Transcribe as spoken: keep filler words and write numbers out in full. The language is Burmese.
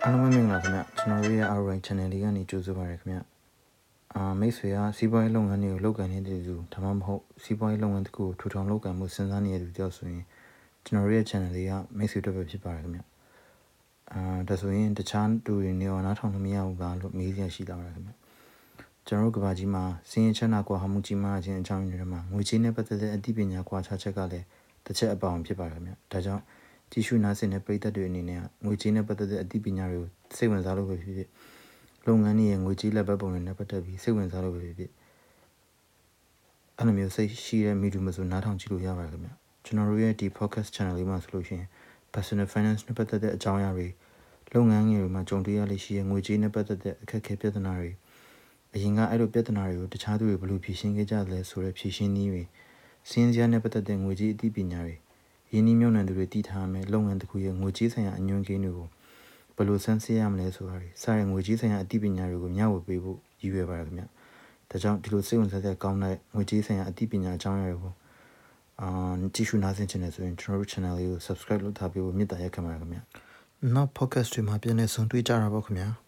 အားလုံးပဲမင်္ဂလာခင်ဗျကျွန်တော်တို့ရဲ့ Outright Channel လေးကနေကြိုဆိုပါရခင်ဗျအာမိတ်ဆွေကစီးပွားရေးလုပ်ငန်းတွေကိုလုပ်ကိုင်နေတဲ့သူဒါမှမဟုတ်စီးပွားရေးလုပ်ငန်းတစ်ခုကိုထူထောင်လုပ်ကိုင်မှုစဉ်းစားနေတဲ့သူတယောက်ဆိုရင်ကျွန်တော်တို့ရဲ့ channel လေးကမိတ်ဆွေတို့ပဲဖြစ်ပါတယ်ခင်ဗျအာဒါဆိုရင်တခြားတူတွေနေအောင်နားထောင်လို့မရဘူးလားလို့မေးရရှိလာပါတယ်ခင်ဗျကျွန်တော်တို့ကဘာကြီးမှာစင်းရင်ချမ်းသာကွာဟမှုကြီးမားခြင်းအကြောင်းရင်းတွေမှာငွေကြေးနဲ့ပတ်သက်တဲ့အသိပညာကွာခြားချက်ကလည်းတစ်ချက်အပေါင်းဖြစ်ပါတယ်ခင်ဗျဒါကြောင့်ကြည့်ရှုနားဆင်တဲ့ပရိသတ်တွေအနေနဲ့ငွေကြေးနဲ့ပတ်သက်တဲ့အသိပညာတွေကိုစိတ်ဝင်စားလို့ပဲဖြစ်ဖြစ်လုပ်ငန်းရဲ့ငွေကြေးလက်ပတ်ပုံတွေနဲ့ပတ်သက်ပြီးစိတ်ဝင်စားလို့ပဲဖြစ်ဖြစ်အဲ့လိုမျိုးစိတ်ရှိတဲ့မိသူမဆိုနားထောင်ကြည့်လို့ရပါတယ်ခင်ဗျကျွန်တော်တို့ရဲ့ဒီ podcast channel လေးမှာဆိုလို့ရှိရင် personal finance နဲ့ပတ်သက်တဲ့အကြောင်းအရာတွေလုပ်ငန်းငယ်တွေမှာကြုံတွေ့ရလိမ့်ရှိတဲ့ငွေကြေးနဲ့ပတ်သက်တဲ့အခက်အခဲပြဿနာတွေအရင်ကအဲ့လိုပြဿနာတွေကိုတခြားသူတွေဘယ်လိုဖြေရှင်းခဲ့ကြလဲဆိုတဲ့ဖြေရှင်းနည်းတွေစင်းစရာနဲ့ပတ်သက်တဲ့ငွေကြေးအသိပညာတွေရင်းနှီးမြှုပ်နှံသူတွေတည်ထားမယ်လုပ်ငန်းတစ်ခုရဲ့ငွေကြေးဆိုင်ရာအညွှန်းကိန်းတွေကိုဘယ်လိုစမ်းစစ်ရမလဲဆိုတာတွေစတဲ့ငွေကြေးဆိုင်ရာအသိပညာတွေကိုမျှဝေပေးဖို့ရည်ရွယ်ပါတယ်ခင်ဗျဒါကြောင့်ဒီလိုစိတ်ဝင်စားတဲ့ကောင်းတဲ့ငွေကြေးဆိုင်ရာအသိပညာအကြောင်းအရာတွေကိုအာကြည့်ရှုနားဆင်ချင်တယ်ဆိုရင်ကျွန်တော်တို့ channel လေးကို subscribe လုပ်ထားပေးဖို့မေတ္တာရပ်ခံပါတယ်ခင်ဗျနောက် podcast တွေမှာပြန်လည်ဆုံတွေ့ကြတာပေါ့ခင်ဗျာ